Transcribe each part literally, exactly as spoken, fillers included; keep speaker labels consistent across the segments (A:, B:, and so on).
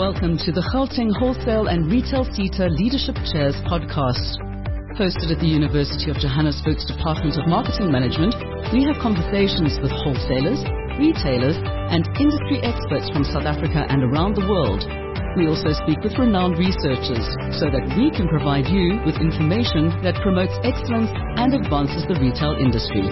A: welcome to the Gauteng Wholesale and Retail SETA Leadership Chairs podcast. Hosted at the University of Johannesburg's Department of Marketing Management, we have conversations with wholesalers, retailers, and industry experts from South Africa and around the world. We also speak with renowned researchers so that we can provide you with information that promotes excellence and advances the retail industry.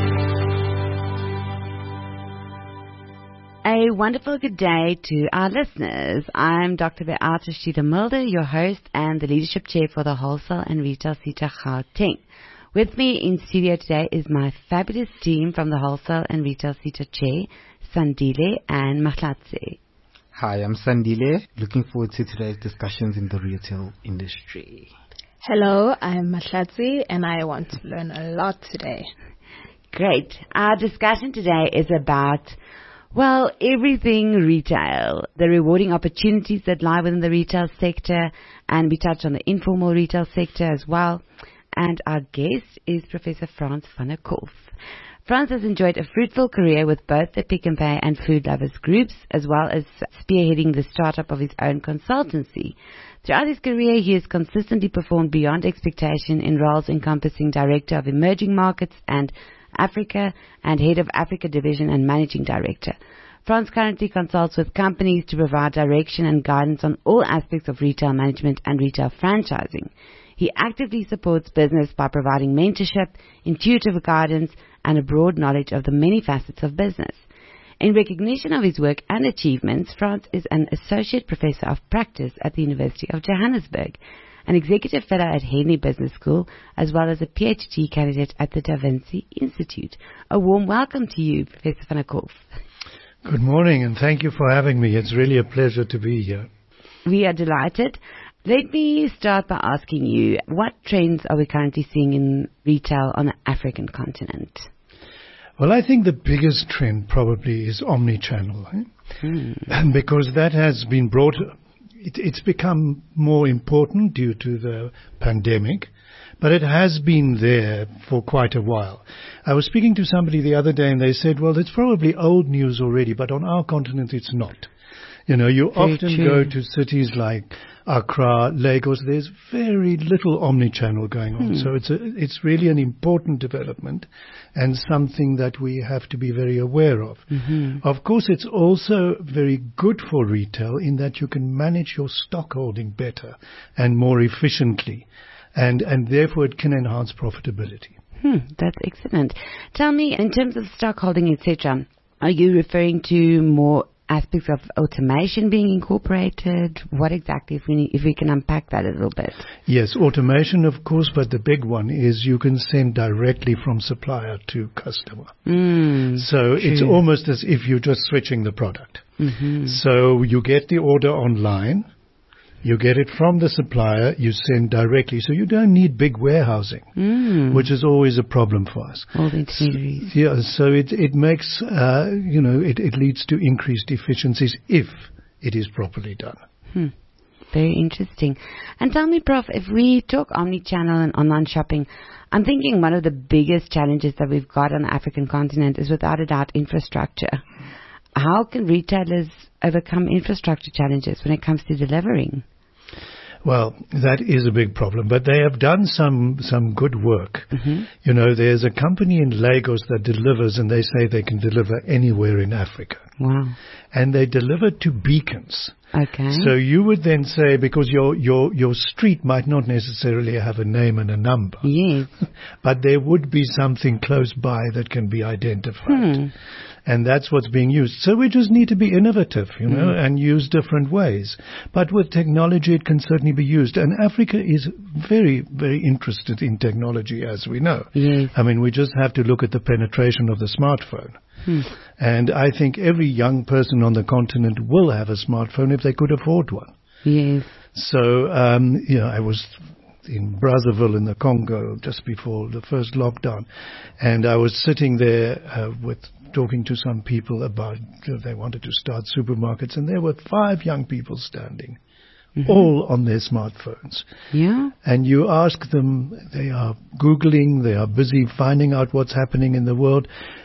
B: A wonderful good day to our listeners. I'm Doctor Beate Schieder-Mulder, your host and the Leadership Chair for the Wholesale and Retail SETA Gauteng. With me in studio today is my fabulous team from the Wholesale and Retail SETA Chair, Sandile and Mahlatse.
C: Hi, I'm Sandile. Looking forward to today's discussions in the retail industry.
D: Hello, I'm Mahlatse and I want to learn a lot today.
B: Great. Our discussion today is about Well, everything retail, the rewarding opportunities that lie within the retail sector, and we touch on the informal retail sector as well. And our guest is Professor Frans van der Kolff. Frans has enjoyed a fruitful career with both the Pick n Pay and Food Lovers groups, as well as spearheading the startup of his own consultancy. Throughout his career, he has consistently performed beyond expectation in roles encompassing Director of Emerging Markets and Africa and Head of Africa Division and Managing Director. Frans currently consults with companies to provide direction and guidance on all aspects of retail management and retail franchising. He actively supports business by providing mentorship, intuitive guidance, and a broad knowledge of the many facets of business. In recognition of his work and achievements, Frans is an Associate Professor of Practice at the University of Johannesburg, an Executive Fellow at Henley Business School, as well as a PhD candidate at the Da Vinci Institute. A warm welcome to you, Professor van der Kolff.
E: Good morning, and thank you for having me. It's really a pleasure to be here.
B: We are delighted. Let me start by asking you, what trends are we currently seeing in retail on the African continent?
E: Well, I think the biggest trend probably is omnichannel, eh?
B: Hmm.
E: because that has been brought... It, it's become more important due to the pandemic, but it has been there for quite a while. I was speaking to somebody the other day and they said, well, it's probably old news already, but on our continent it's not. You know, you
B: Very
E: often
B: true.
E: go to cities like Accra, Lagos, there's very little omnichannel going on.
B: Hmm.
E: So it's a, it's really an important development and something that we have to be very aware of.
B: Mm-hmm.
E: Of course, it's also very good for retail in that you can manage your stock holding better and more efficiently, and, and therefore it can enhance profitability.
B: Hmm, that's excellent. Tell me, in terms of stock holding, et cetera, are you referring to more aspects of automation being incorporated? What exactly, if we need, if we can unpack that a little bit?
E: Yes, automation, of course, but the big one is you can send directly from supplier to customer.
B: Mm,
E: so
B: true.
E: It's almost as if you're just switching the product.
B: Mm-hmm.
E: So you get the order online, you get it from the supplier, you send directly. So you don't need big warehousing,
B: mm.
E: which is always a problem for us.
B: All the intermediaries.
E: So, yeah, so it, it makes, uh, you know, it, it leads to increased efficiencies if it is properly done.
B: Hmm. Very interesting. And tell me, Prof, if we talk omnichannel and online shopping, I'm thinking one of the biggest challenges that we've got on the African continent is without a doubt infrastructure. How can retailers overcome infrastructure challenges when it comes to delivering?
E: Well, that is a big problem, but they have done some, some good work.
B: Mm-hmm.
E: You know, there's a company in Lagos that delivers, and they say they can deliver anywhere in Africa.
B: Wow.
E: And they deliver to beacons.
B: Okay.
E: So you would then say, because your, your, your street might not necessarily have a name and a number.
B: Yes.
E: But there would be something close by that can be identified.
B: Hmm.
E: And that's what's being used. So we just need to be innovative, you know,
B: Mm.
E: and use different ways. But with technology, it can certainly be used. And Africa is very, very interested in technology, as we know.
B: Yes.
E: I mean, we just have to look at the penetration of the smartphone.
B: Hmm.
E: And I think every young person on the continent will have a smartphone if they could afford one.
B: Yes.
E: So, um, you know, I was in Brazzaville in the Congo just before the first lockdown, and I was sitting there uh, with talking to some people about you know, they wanted to start supermarkets, and there were five young people standing, mm-hmm. all on their smartphones.
B: Yeah.
E: And you ask them, they are Googling, they are busy finding out what's happening in the world.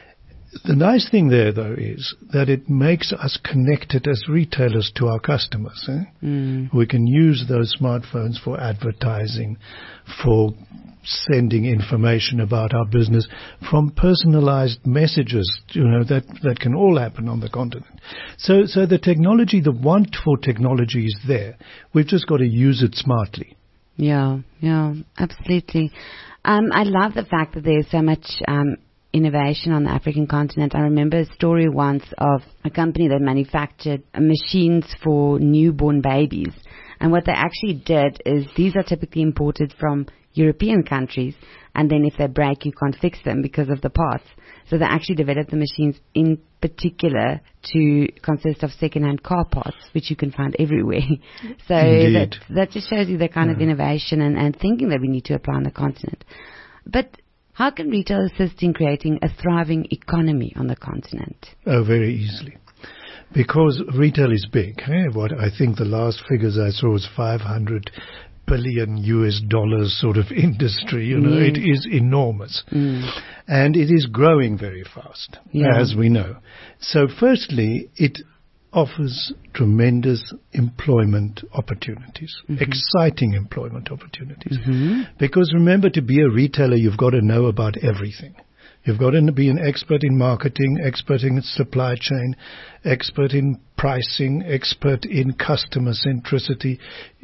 E: The nice thing there, though, is that it makes us connected as retailers to our customers. Eh?
B: Mm.
E: We can use those smartphones for advertising, for sending information about our business, from personalized messages, you know, that, that can all happen on the continent. So, so the technology, the want for technology is there. We've just got to use it smartly.
B: Yeah, yeah, absolutely. Um, I love the fact that there's so much um, innovation on the African continent. I remember a story once of a company that manufactured machines for newborn babies. And what they actually did is these are typically imported from European countries, and then if they break, you can't fix them because of the parts. So they actually developed the machines in particular to consist of second-hand car parts, which you can find everywhere. So that, that just shows you the kind yeah. of innovation and, and thinking that we need to apply on the continent. But how can retail assist in creating a thriving economy on the continent?
E: Oh, very easily. Because retail is big. Eh? What I think the last figures I saw was five hundred billion U S dollars sort of industry. You know, mm. it is enormous.
B: Mm.
E: And it is growing very fast,
B: yeah.
E: as we know. So firstly, it offers tremendous employment opportunities, mm-hmm. exciting employment opportunities.
B: Mm-hmm.
E: Because remember, to be a retailer, you've got to know about everything. You've got to be an expert in marketing, expert in supply chain, expert in pricing, expert in customer centricity,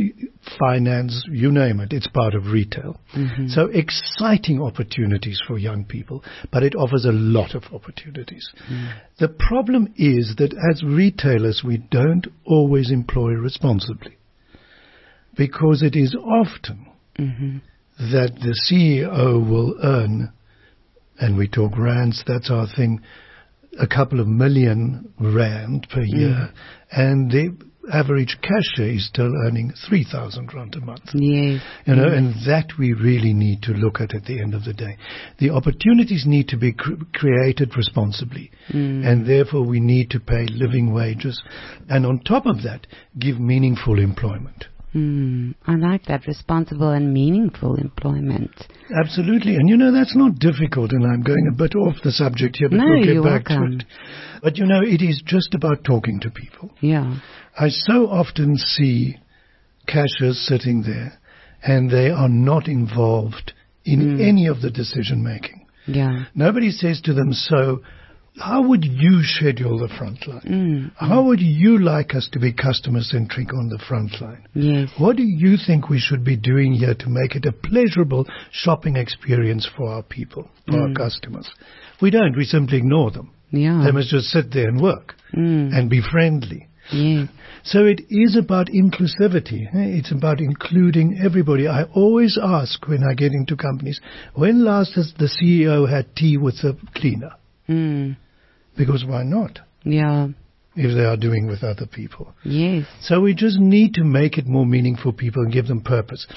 E: finance, you name it. It's part of retail.
B: Mm-hmm.
E: So exciting opportunities for young people, but it offers a lot of opportunities.
B: Mm.
E: The problem is that as retailers, we don't always employ responsibly, because it is often
B: mm-hmm.
E: that the C E O will earn, and we talk rands, that's our thing, a couple of million rand per year, mm. and the average cashier is still earning three thousand rand a month.
B: Yes.
E: You know,
B: yes.
E: and that we really need to look at at the end of the day. The opportunities need to be cr- created responsibly,
B: mm.
E: and therefore we need to pay living wages, and on top of that, give meaningful employment.
B: Mm, I like that, responsible and meaningful employment.
E: Absolutely. And you know, that's not difficult, and I'm going a bit off the subject here, but
B: no,
E: we'll get
B: you're
E: back
B: welcome.
E: to it. But you know, it is just about talking to people.
B: Yeah.
E: I so often see cashiers sitting there, and they are not involved in
B: mm.
E: any of the decision making.
B: Yeah.
E: Nobody says to them, so how would you schedule the front line?
B: Mm,
E: how
B: mm.
E: would you like us to be customer-centric on the front line?
B: Yes.
E: What do you think we should be doing here to make it a pleasurable shopping experience for our people, for
B: mm.
E: our customers? We don't. We simply ignore them.
B: Yeah.
E: They must just sit there and work
B: mm.
E: and be friendly.
B: Yes.
E: So it is about inclusivity. It's about including everybody. I always ask when I get into companies, when last has the C E O had tea with the cleaner?
B: Mm.
E: Because why not?
B: Yeah.
E: If they are doing with other people.
B: Yes.
E: So we just need to make it more meaningful for people and give them purpose.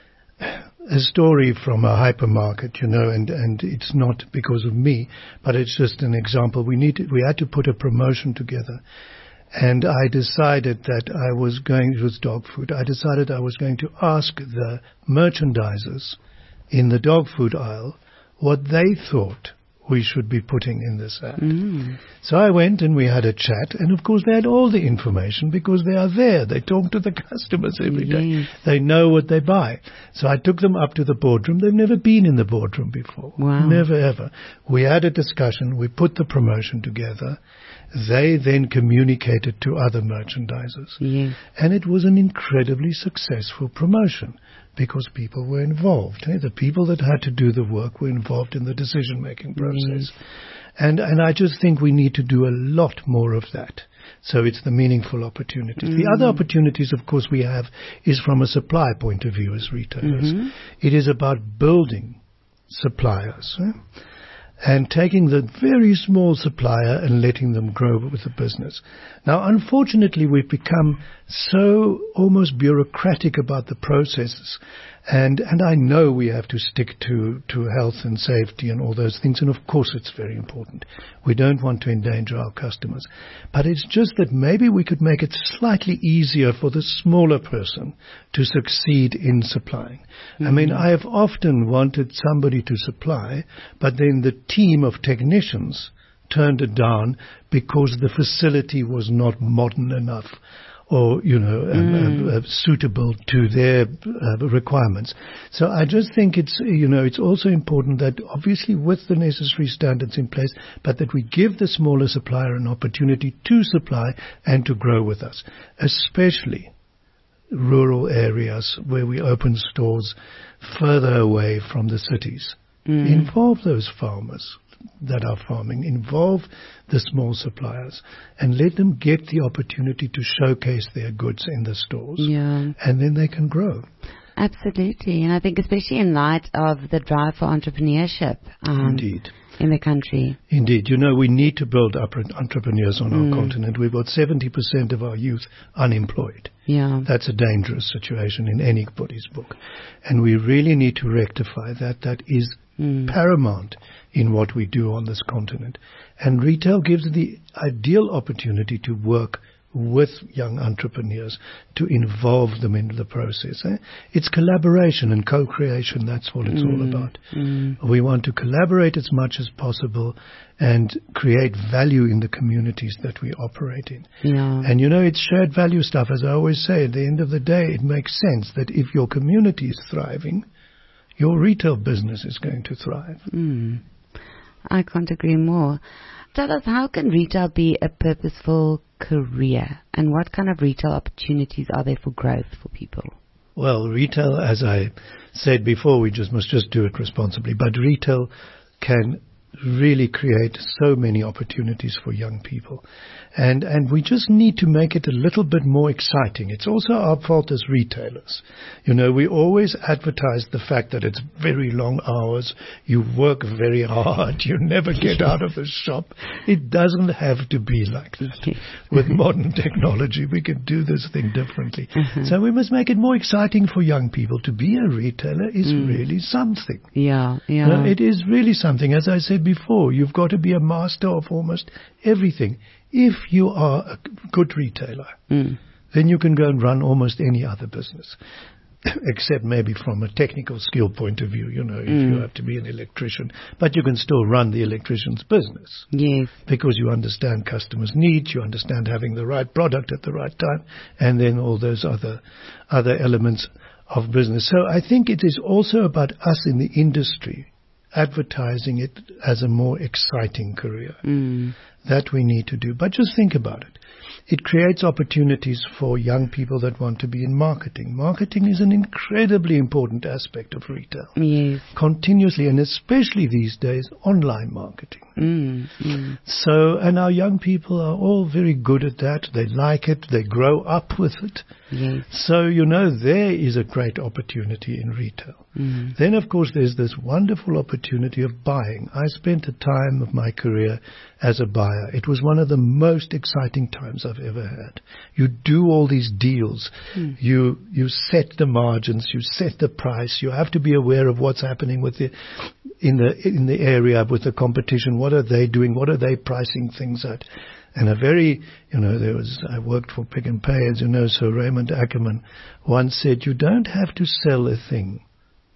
E: A story from a hypermarket, you know, and, and it's not because of me, but it's just an example. We need to, we had to put a promotion together. And I decided that I was going, it was dog food, I decided I was going to ask the merchandisers in the dog food aisle what they thought we should be putting in this ad.
B: Mm.
E: So I went and we had a chat, and of course they had all the information because they are there. They talk to the customers every day.
B: Yes.
E: They know what they buy. So I took them up to the boardroom. They've never been in the boardroom before.
B: Wow.
E: Never ever. We had a discussion. We put the promotion together. They then communicated to other merchandisers.
B: Yes.
E: And it was an incredibly successful promotion because people were involved. Eh? The people that had to do the work were involved in the decision-making process. Yes. And and I just think we need to do a lot more of that. So it's the meaningful opportunities. Mm. The other opportunities, of course, we have is from a supply point of view as retailers.
B: Mm-hmm.
E: It is about building suppliers. Eh? And taking the very small supplier and letting them grow with the business. Now, unfortunately, we've become so almost bureaucratic about the processes. And and I know we have to stick to, to health and safety and all those things. And, of course, it's very important. We don't want to endanger our customers. But it's just that maybe we could make it slightly easier for the smaller person to succeed in supplying. Mm-hmm. I mean, I have often wanted somebody to supply, but then the team of technicians turned it down because the facility was not modern enough or, you know, um,
B: Mm.
E: uh, uh, suitable to their uh, requirements. So I just think it's, you know, it's also important that obviously with the necessary standards in place, but that we give the smaller supplier an opportunity to supply and to grow with us, especially rural areas where we open stores further away from the cities.
B: Mm.
E: Involve those farmers that are farming, involve the small suppliers, and let them get the opportunity to showcase their goods in the stores,
B: Yeah.
E: and then they can grow.
B: Absolutely. And I think especially in light of the drive for entrepreneurship um,
E: Indeed.
B: in the country.
E: Indeed. You know, we need to build up entrepreneurs on
B: Mm.
E: our continent. We've got seventy percent of our youth unemployed.
B: Yeah.
E: That's a dangerous situation in anybody's book. And we really need to rectify that. That is
B: Mm.
E: paramount in what we do on this continent. And retail gives the ideal opportunity to work with young entrepreneurs, to involve them into the process. Eh? It's collaboration and co-creation. That's what it's all
B: Mm.
E: about.
B: Mm.
E: We want to collaborate as much as possible and create value in the communities that we operate in.
B: Yeah.
E: And you know, it's shared value stuff. As I always say, at the end of the day, it makes sense that if your community is thriving, your retail business is going to thrive.
B: Mm. I can't agree more. Tell us, how can retail be a purposeful career? And what kind of retail opportunities are there for growth for people?
E: Well, retail, as I said before, we just must just do it responsibly. But retail can really create so many opportunities for young people. And and we just need to make it a little bit more exciting. It's also our fault as retailers. You know, we always advertise the fact that it's very long hours, you work very hard, you never get out of the shop. It doesn't have to be like that. With modern technology, we can do this thing differently.
B: Mm-hmm.
E: So we must make it more exciting for young people. To be a retailer is
B: Mm.
E: really something.
B: Yeah, yeah.
E: You know, it is really something. As I said before, you've got to be a master of almost everything. If you are a good retailer,
B: Mm.
E: then you can go and run almost any other business, except maybe from a technical skill point of view, you know, if
B: Mm.
E: you have to be an electrician. But you can still run the electrician's business
B: Yes.
E: because you understand customers' needs, you understand having the right product at the right time, and then all those other other elements of business. So I think it is also about us in the industry advertising it as a more exciting career.
B: Mm.
E: That we need to do. But just think about it. It creates opportunities for young people that want to be in marketing. Marketing is an incredibly important aspect of retail.
B: Yes.
E: Continuously, and especially these days, online marketing.
B: Mm. Mm.
E: So, and our young people are all very good at that. They like it. They grow up with it.
B: Yes.
E: So, you know, there is a great opportunity in retail.
B: Mm.
E: Then, of course, there's this wonderful opportunity of buying. I spent a time of my career as a buyer. It was one of the most exciting times I've ever had. You do all these deals.
B: Mm.
E: You you set the margins. You set the price. You have to be aware of what's happening with the in the in the area with the competition. What are they doing? What are they pricing things at? And a very, you know, there was, I worked for Pick and Pay, as you know, so Raymond Ackerman once said, you don't have to sell a thing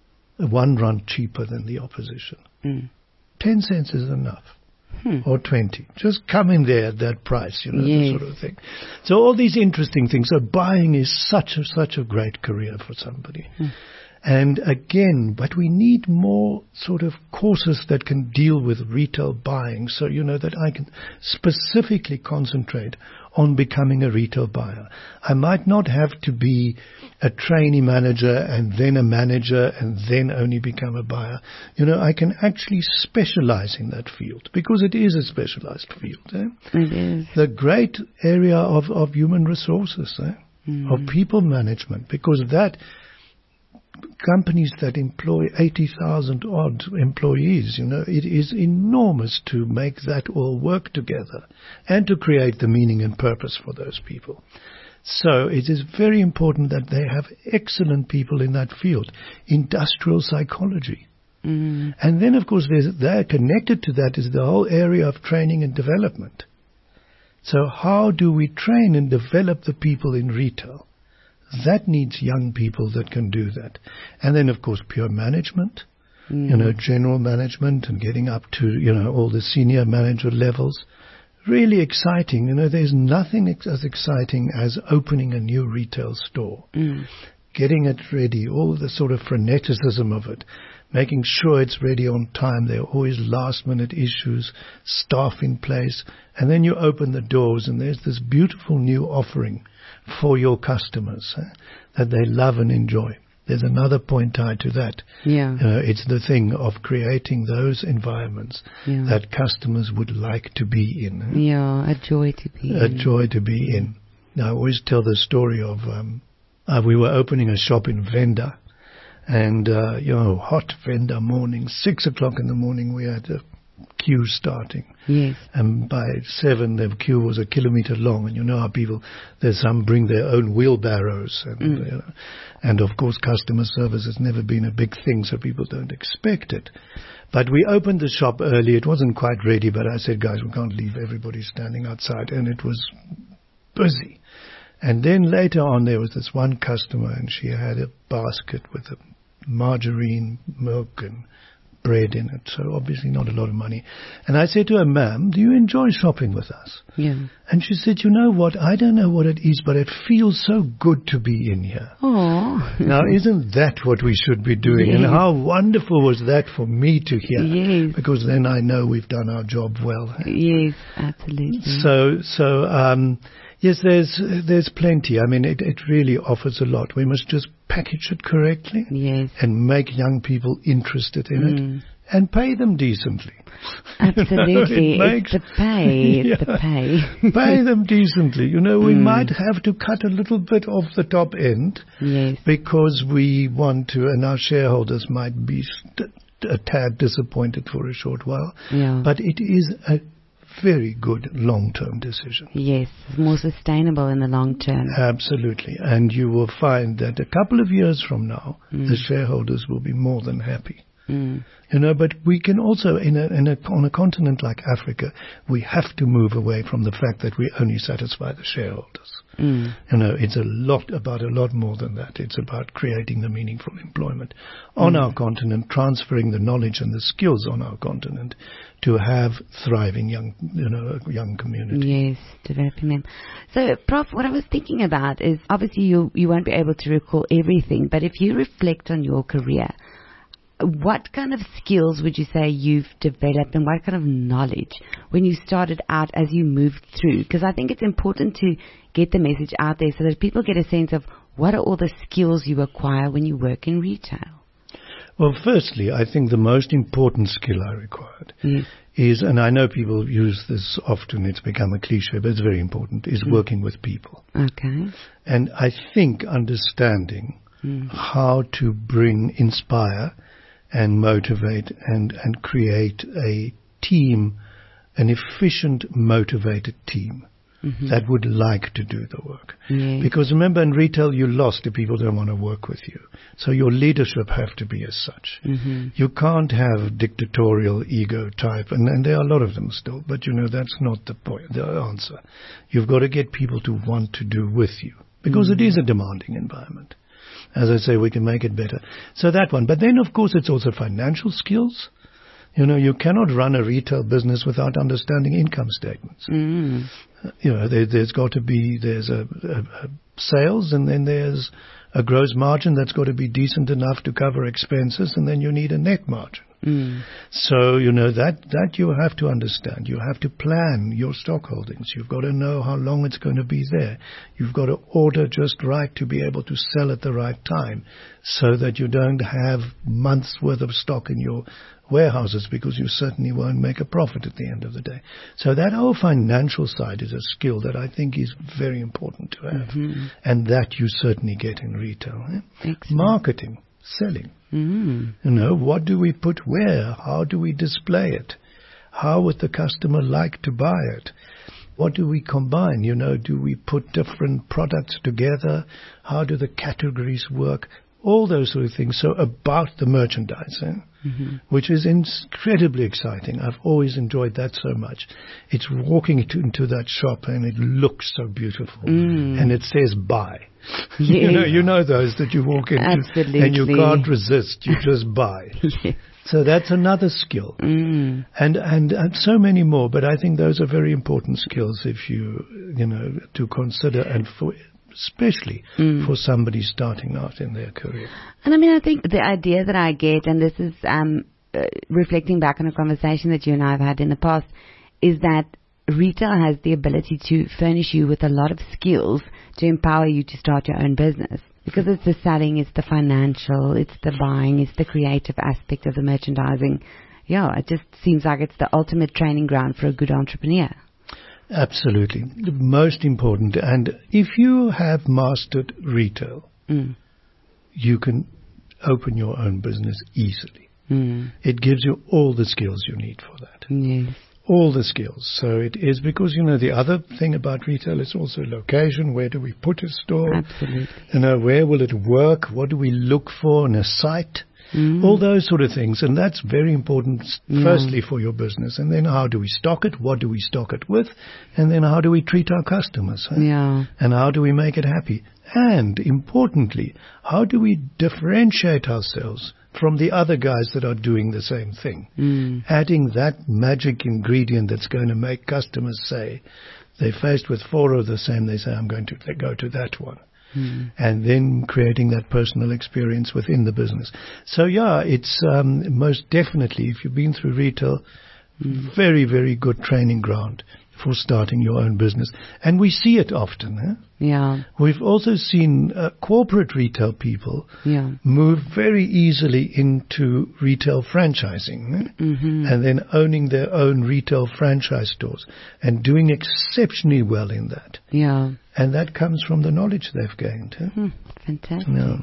E: one rand cheaper than the opposition.
B: Mm.
E: Ten cents is enough.
B: Hmm.
E: Or twenty. Just come in there at that price, you know,
B: Yes.
E: that sort of thing. So all these interesting things. So buying is such a, such a great career for somebody.
B: Hmm.
E: And again, but we need more sort of courses that can deal with retail buying, so you know that I can specifically concentrate on becoming a retail buyer. I might not have to be a trainee manager and then a manager and then only become a buyer. You know, I can actually specialize in that field because it is a specialized field. Eh?
B: It is.
E: The great area of, of human resources, eh?
B: Mm.
E: of people management, because that companies that employ eighty thousand odd employees, you know, it is enormous to make that all work together and to create the meaning and purpose for those people. So it is very important that they have excellent people in that field. Industrial psychology.
B: Mm.
E: And then, of course, there's, there connected to that is the whole area of training and development. So how do we train and develop the people in retail? That needs young people that can do that. And then, of course, pure management. mm. you know, general management and getting up to, you know, all the senior manager levels. Really exciting. You know, there's nothing ex- as exciting as opening a new retail store, mm. getting it ready, all the sort of freneticism of it, making sure it's ready on time. There are always last-minute issues, staff in place, and then you open the doors and there's this beautiful new offering for your customers eh, that they love and enjoy. There's another point tied to that.
B: Yeah.
E: Uh, it's the thing of creating those environments yeah. that customers would like to be in. Eh?
B: Yeah, a joy to be
E: a
B: in.
E: A joy to be in. Now, I always tell the story of um, uh, we were opening a shop in Venda, and, uh, you know, hot Venda morning, six o'clock in the morning, we had a queue starting.
B: Yes.
E: And by seven, the queue was a kilometer long. And you know how people, there's some bring their own wheelbarrows. And, mm. you know, and of course, customer service has never been a big thing, so people don't expect it. But we opened the shop early. It wasn't quite ready, but I said, guys, we can't leave everybody standing outside. And it was busy. And then later on, there was this one customer, and she had a basket with a margarine, milk, and bread in it, so obviously not a lot of money. And I said to her, ma'am, do you enjoy shopping with us?
B: Yeah.
E: And she said, you know what, I don't know what it is, but it feels so good to be in here.
B: Oh.
E: Now, isn't that what we should be doing? Yes. And how wonderful was that for me to hear?
B: Yes.
E: Because then I know we've done our job well.
B: Yes, absolutely.
E: So, so, um, yes, there's there's plenty. I mean, it, it really offers a lot. We must just package it correctly,
B: yes,
E: and make young people interested in mm. it, and pay them decently.
B: Absolutely, you know, it makes, it's the pay. It's yeah, the pay.
E: Pay them decently. You know, we mm. might have to cut a little bit off the top end,
B: yes,
E: because we want to, and our shareholders might be st- a tad disappointed for a short while.
B: Yeah.
E: But it is a very good long-term decision.
B: Yes, more sustainable in the long term.
E: Absolutely. And you will find that a couple of years from now, mm. the shareholders will be more than happy.
B: Mm.
E: You know, but we can also, in a, in a, on a continent like Africa, we have to move away from the fact that we only satisfy the shareholders.
B: Mm.
E: You know, it's a lot about a lot more than that. It's about creating the meaningful employment on mm. our continent, transferring the knowledge and the skills on our continent to have thriving young, you know, young community.
B: Yes, developing them. So, Prof, what I was thinking about is obviously you you won't be able to recall everything, but if you reflect on your career, what kind of skills would you say you've developed and what kind of knowledge when you started out as you moved through? Because I think it's important to get the message out there so that people get a sense of what are all the skills you acquire when you work in retail.
E: Well, firstly, I think the most important skill I required yes. is, and I know people use this often, it's become a cliche, but it's very important, is mm. working with people.
B: Okay.
E: And I think understanding mm. how to bring, inspire, and motivate and, and create a team, an efficient, motivated team mm-hmm. that would like to do the work.
B: Yes.
E: Because remember, in retail, you lost if people don't want to work with you. So your leadership have to be as such.
B: Mm-hmm.
E: You can't have dictatorial ego type, and, and there are a lot of them still, but you know, that's not the point, the answer. You've got to get people to want to do with you, because mm-hmm. it is a demanding environment. As I say, we can make it better. So that one. But then, of course, it's also financial skills. You know, you cannot run a retail business without understanding income statements.
B: Mm.
E: Uh, you know, there, there's got to be, there's a, a, a sales, and then there's a gross margin that's got to be decent enough to cover expenses, and then you need a net margin.
B: Mm.
E: So, you know, that, that you have to understand. You have to plan your stock holdings. You've got to know how long it's going to be there. You've got to order just right to be able to sell at the right time, so that you don't have months worth of stock in your warehouses, because you certainly won't make a profit at the end of the day. So that whole financial side is a skill that I think is very important to have,
B: mm-hmm.
E: and that you certainly get in retail. Eh? Marketing, selling.
B: Mm.
E: You know, what do we put where? How do we display it? How would the customer like to buy it? What do we combine? You know, do we put different products together? How do the categories work? All those sort of things. So about the merchandising,
B: mm-hmm.
E: which is incredibly exciting. I've always enjoyed that so much. It's walking into, into that shop and it looks so beautiful.
B: Mm.
E: And it says buy.
B: Yes.
E: You know, you know those that you walk into
B: Absolutely.
E: and you can't resist. You just buy.
B: Yes.
E: So that's another skill.
B: Mm.
E: And, and and so many more, but I think those are very important skills if you, you know, to consider, and for especially
B: Mm.
E: for somebody starting out in their career.
B: And I mean, I think the idea that I get, and this is um, uh, reflecting back on a conversation that you and I have had in the past, is that retail has the ability to furnish you with a lot of skills to empower you to start your own business. Because it's the selling, it's the financial, it's the buying, it's the creative aspect of the merchandising. Yeah, it just seems like it's the ultimate training ground for a good entrepreneur.
E: Absolutely. The most important. And if you have mastered retail,
B: Mm.
E: you can open your own business easily.
B: Mm.
E: It gives you all the skills you need for that.
B: Yes.
E: All the skills. So it is because, you know, the other thing about retail is also location. Where do we put a store?
B: Absolutely.
E: You know, where will it work? What do we look for in a site?
B: Mm.
E: All those sort of things. And that's very important, s-
B: Yeah.
E: firstly, for your business. And then how do we stock it? What do we stock it with? And then how do we treat our customers? Huh?
B: Yeah.
E: And how do we make it happy? And importantly, how do we differentiate ourselves from the other guys that are doing the same thing?
B: Mm.
E: Adding that magic ingredient that's going to make customers say, they're faced with four of the same, they say, I'm going to go to that one.
B: Mm.
E: And then creating that personal experience within the business. So yeah, it's um, most definitely, if you've been through retail,
B: Mm.
E: very, very good training ground for starting your own business. And we see it often. Huh?
B: Yeah.
E: We've also seen uh, corporate retail people
B: Yeah.
E: move very easily into retail franchising, huh?
B: Mm-hmm.
E: and then owning their own retail franchise stores and doing exceptionally well in that.
B: Yeah.
E: And that comes from the knowledge they've gained. Huh?
B: Hmm. Fantastic.
E: Yeah.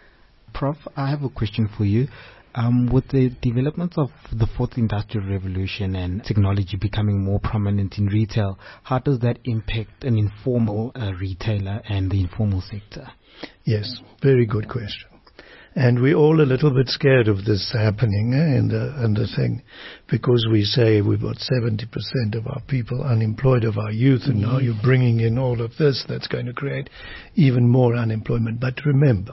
C: Prof, I have a question for you. Um, with the developments of the fourth industrial revolution and technology becoming more prominent in retail, how does that impact an informal uh, retailer and the informal sector?
E: Yes, very good question. And we're all a little bit scared of this happening eh, in the in the thing, because we say we've got seventy percent of our people unemployed, of our youth, and now you're bringing in all of this that's going to create even more unemployment. But remember,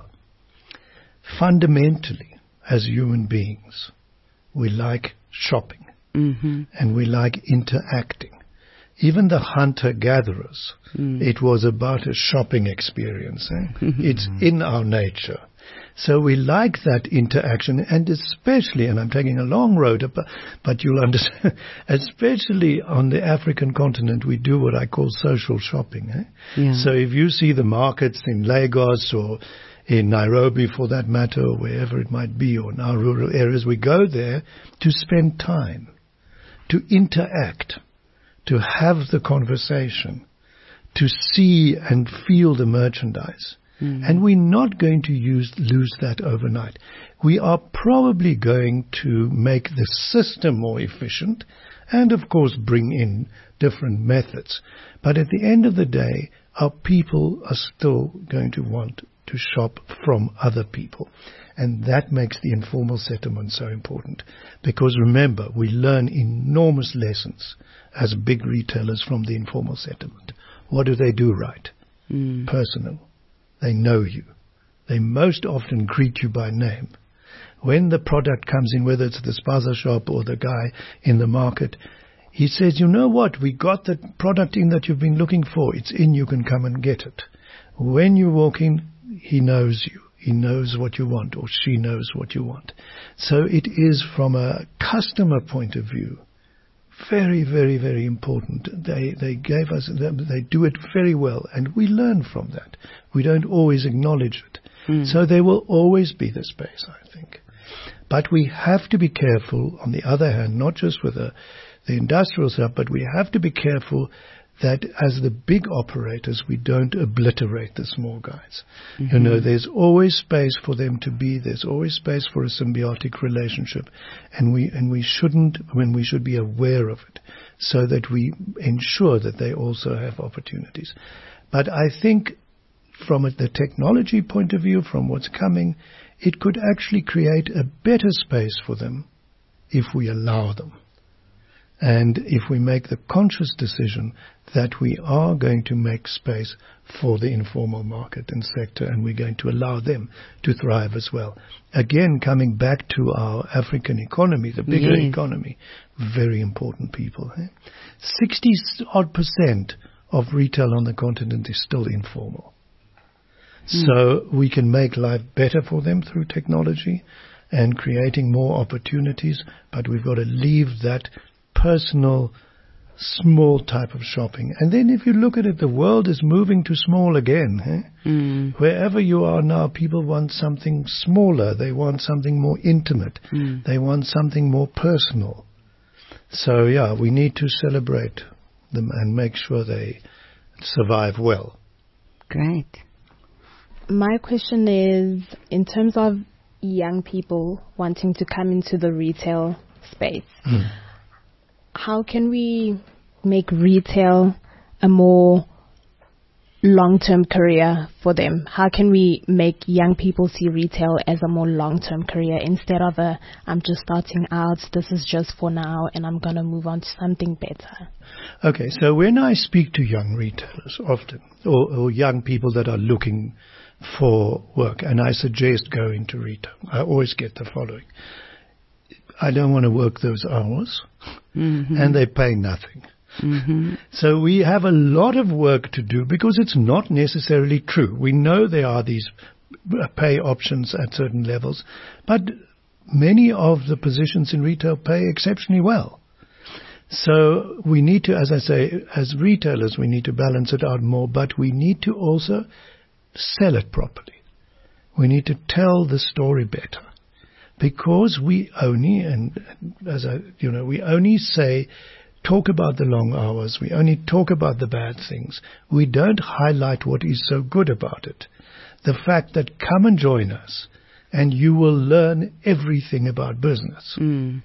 E: fundamentally, as human beings, we like shopping
B: Mm-hmm.
E: and we like interacting. Even the hunter-gatherers,
B: Mm.
E: it was about a shopping experience. Eh? It's in our nature. So we like that interaction, and especially, and I'm taking a long road, but, but you'll understand, especially on the African continent, we do what I call social shopping. Eh?
B: Yeah.
E: So if you see the markets in Lagos or in Nairobi, for that matter, or wherever it might be, or in our rural areas, we go there to spend time, to interact, to have the conversation, to see and feel the merchandise.
B: Mm.
E: And we're not going to use, lose that overnight. We are probably going to make the system more efficient and, of course, bring in different methods. But at the end of the day, our people are still going to want to shop from other people. And that makes the informal settlement so important. Because remember, we learn enormous lessons as big retailers from the informal settlement. What do they do right?
B: Mm.
E: Personal. They know you. They most often greet you by name. When the product comes in, whether it's the spaza shop or the guy in the market, he says, you know what, we got the product in that you've been looking for. It's in, you can come and get it. When you walk in, he knows you. He knows what you want, or she knows what you want. So it is, from a customer point of view, very, very, very important. They they gave us, they do it very well, and we learn from that. We don't always acknowledge it.
B: Mm.
E: So there will always be the space, I think. But we have to be careful, on the other hand, not just with the, the industrial stuff, but we have to be careful that as the big operators, we don't obliterate the small guys. Mm-hmm. You know, there's always space for them to be. There's always space for a symbiotic relationship. And we, and we shouldn't, when we should be aware of it, so that we ensure that they also have opportunities. But I think from the technology point of view, from what's coming, it could actually create a better space for them if we allow them. And if we make the conscious decision that we are going to make space for the informal market and sector, and we're going to allow them to thrive as well. Again, coming back to our African economy, the bigger
B: Yes.
E: economy, very important people. Eh? sixty odd percent of retail on the continent is still informal. Mm. So we can make life better for them through technology and creating more opportunities, but we've got to leave that personal, small type of shopping. And then if you look at it, the world is moving to small again. Eh?
B: Mm.
E: Wherever you are now, people want something smaller. They want something more intimate.
B: Mm.
E: They want something more personal. So, yeah, we need to celebrate them and make sure they survive well.
B: Great.
D: My question is, in terms of young people wanting to come into the retail space,
E: Mm.
D: how can we make retail a more long-term career for them? How can we make young people see retail as a more long-term career instead of a, I'm just starting out, this is just for now, and I'm going to move on to something better?
E: Okay, so when I speak to young retailers often, or, or young people that are looking for work, and I suggest go into retail, I always get the following. I don't want to work those hours,
B: Mm-hmm.
E: and they pay nothing.
B: Mm-hmm.
E: So we have a lot of work to do because it's not necessarily true. We know there are these pay options at certain levels, but many of the positions in retail pay exceptionally well. So we need to, as I say, as retailers, we need to balance it out more, but we need to also sell it properly. We need to tell the story better. Because we only, and as I, you know, we only say, talk about the long hours, we only talk about the bad things. We don't highlight what is so good about it. The fact that come and join us and you will learn everything about business.
B: Mm.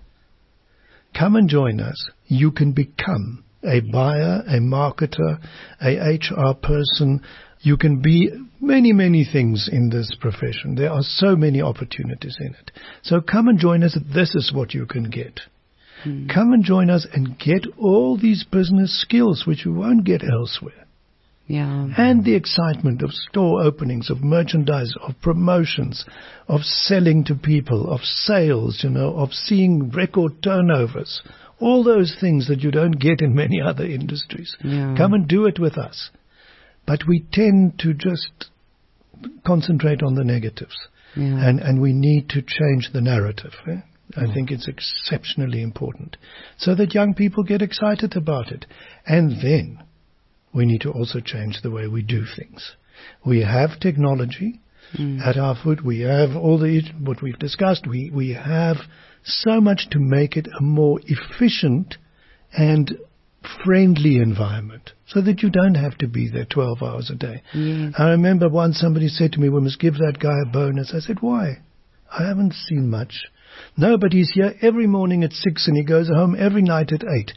E: Come and join us. You can become a buyer, a marketer, a H R person. You can be many, many things in this profession. There are so many opportunities in it. So come and join us. This is what you can get. Mm. Come and join us and get all these business skills which you won't get elsewhere.
B: Yeah.
E: And the excitement of store openings, of merchandise, of promotions, of selling to people, of sales, you know, of seeing record turnovers. All those things that you don't get in many other industries.
B: Yeah.
E: Come and do it with us. But we tend to just concentrate on the negatives.
B: Yeah.
E: And, and we need to change the narrative. Eh? I yeah. think it's exceptionally important. So that young people get excited about it. And then we need to also change the way we do things. We have technology mm. at our foot. We have all the what we've discussed. We, we have so much to make it a more efficient and friendly environment so that you don't have to be there twelve hours a day.
B: Yes.
E: I remember once somebody said to me, we must give that guy a bonus. I said, why? I haven't seen much. No, but he's here every morning at six and he goes home every night at eight.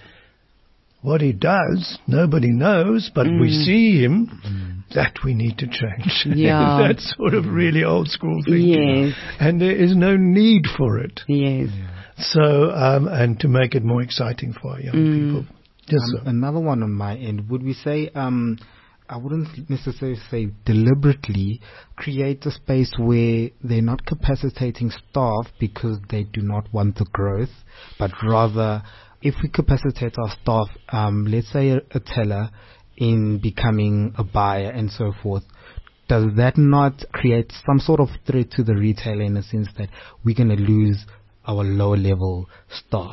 E: What he does, nobody knows, but mm. we see him. Mm. That we need to change.
B: Yeah.
E: That's sort of really old school thinking.
B: Yes.
E: And there is no need for it.
B: Yes.
E: Yeah. So, um, and to make it more exciting for our young mm. people. Yes,
C: um,
E: sir.
C: Another one on my end, would we say, um, I wouldn't necessarily say deliberately create a space where they're not capacitating staff because they do not want the growth, but rather if we capacitate our staff, um, let's say a, a teller in becoming a buyer and so forth, does that not create some sort of threat to the retailer in the sense that we're going to lose our lower level staff?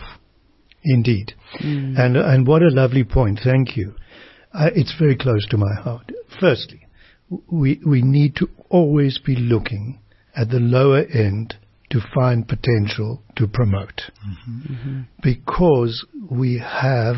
E: Indeed. Mm. And and what a lovely point. Thank you. Uh, it's very close to my heart. Firstly, we we need to always be looking at the lower end to find potential to promote. Mm-hmm. Mm-hmm. Because we have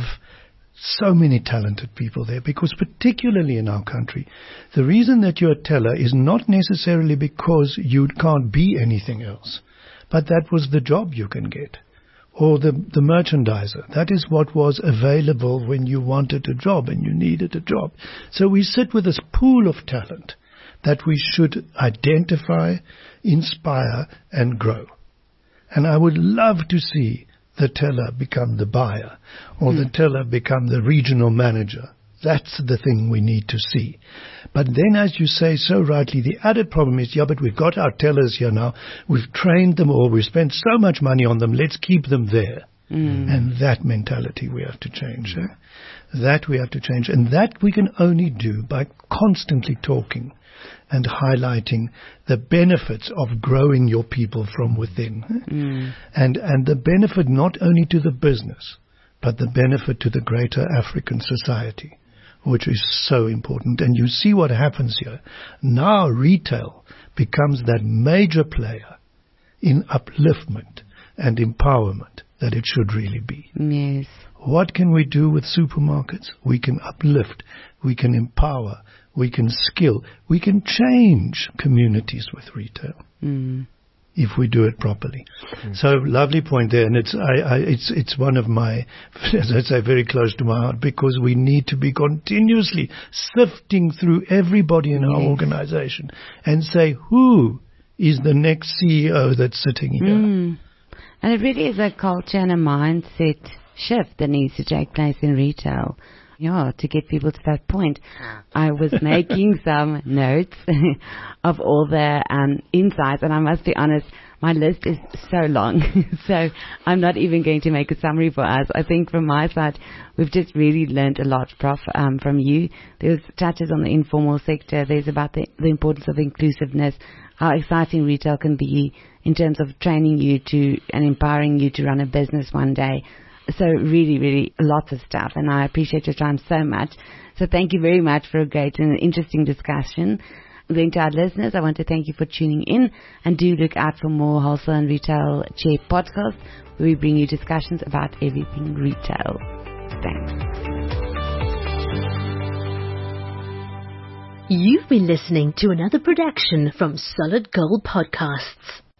E: so many talented people there. Because particularly in our country, the reason that you're a teller is not necessarily because you can't be anything else, but that was the job you can get. Or the, the merchandiser. That is what was available when you wanted a job and you needed a job. So we sit with this pool of talent that we should identify, inspire, and grow. And I would love to see the teller become the buyer, or mm. the teller become the regional manager. That's the thing we need to see. But then, as you say so rightly, the added problem is, yeah, but we've got our tellers here now. We've trained them all. We've spent so much money on them. Let's keep them there. Mm. And that mentality we have to change. Eh? That we have to change. And that we can only do by constantly talking and highlighting the benefits of growing your people from within. Eh? Mm. And, and the benefit not only to the business, but the benefit to the greater African society, which is so important. And you see what happens here. Now retail becomes that major player in upliftment and empowerment that it should really be.
B: Yes.
E: What can we do with supermarkets? We can uplift, we can empower, we can skill, we can change communities with retail. Mm. If we do it properly. Mm. So lovely point there, and it's I, I, it's it's one of my, as I say, very close to my heart, because we need to be continuously sifting through everybody in our yes. organization and say, who is the next C E O that's sitting here?
B: Mm. And it really is a culture and a mindset shift that needs to take place in retail. Yeah, to get people to that point. I was making some notes of all the um, insights, and I must be honest, my list is so long. So I'm not even going to make a summary for us. I think from my side, we've just really learned a lot, Prof, um, from you. There's touches on the informal sector. There's about the, the importance of inclusiveness, how exciting retail can be in terms of training you to and empowering you to run a business one day. So really, really lots of stuff, and I appreciate your time so much. So thank you very much for a great and interesting discussion. Then to our listeners, I want to thank you for tuning in, and do look out for more Wholesale and Retail Chair podcasts, where we bring you discussions about everything retail. Thanks.
F: You've been listening to another production from Solid Gold Podcasts.